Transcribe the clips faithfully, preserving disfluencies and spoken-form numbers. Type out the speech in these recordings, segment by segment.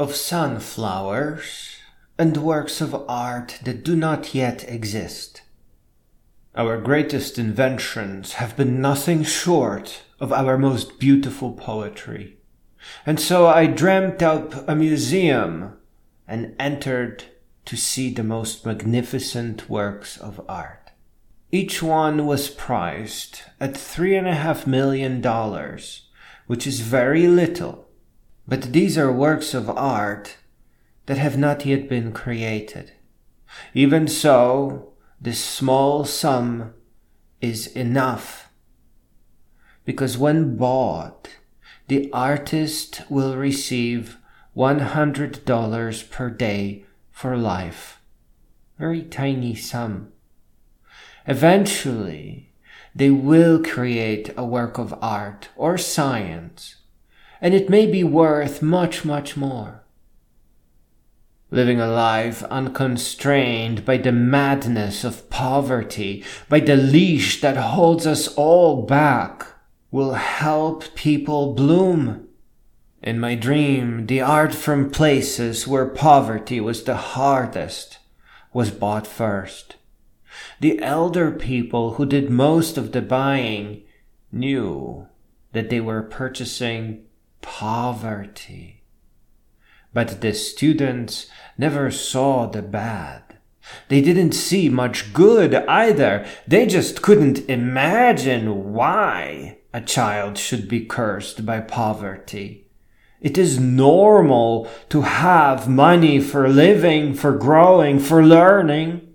of sunflowers and works of art that do not yet exist. Our greatest inventions have been nothing short of our most beautiful poetry. And so I dreamt up a museum and entered to see the most magnificent works of art. Each one was priced at three and a half million dollars, which is very little. But these are works of art that have not yet been created. Even so, this small sum is enough, because when bought, the artist will receive one hundred dollars per day for life. Very tiny sum. Eventually, they will create a work of art or science, and it may be worth much, much more. Living a life unconstrained by the madness of poverty, by the leash that holds us all back, will help people bloom. In my dream, the art from places where poverty was the hardest was bought first. The elder people who did most of the buying knew that they were purchasing poverty. But the students never saw the bad. They didn't see much good either. They just couldn't imagine why a child should be cursed by poverty. It is normal to have money for living, for growing, for learning.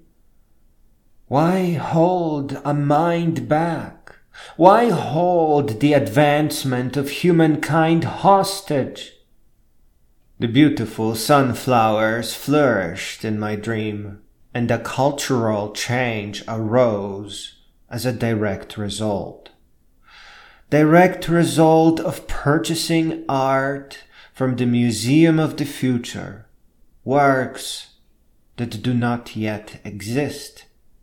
Why hold a mind back? Why hold the advancement of humankind hostage? The beautiful sunflowers flourished in my dream, and a cultural change arose as a direct result. Direct result of purchasing art from the Museum of the Future, works that do not yet exist.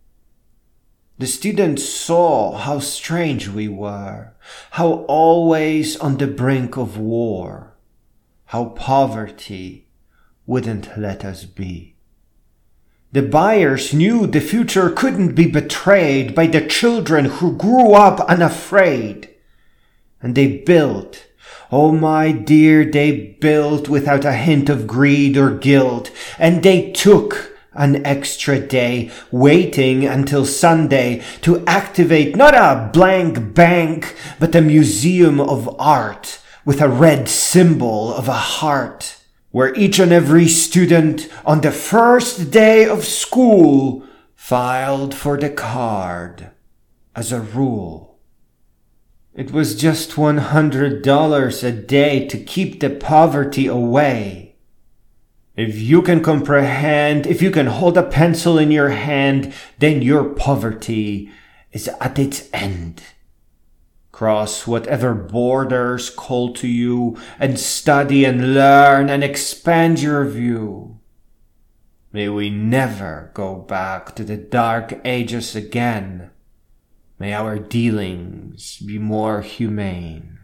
The students saw how strange we were, how always on the brink of war, how poverty wouldn't let us be. The buyers knew the future couldn't be betrayed by the children who grew up unafraid. And they built, oh my dear, they built without a hint of greed or guilt. And they took an extra day, waiting until Sunday to activate not a blank bank, but a museum of art with a red symbol of a heart, where each and every student on the first day of school filed for the card as a rule. It was just one hundred dollars a day to keep the poverty away. If you can comprehend, if you can hold a pencil in your hand, then your poverty is at its end. Cross whatever borders call to you and study and learn and expand your view. May we never go back to the dark ages again. May our dealings be more humane.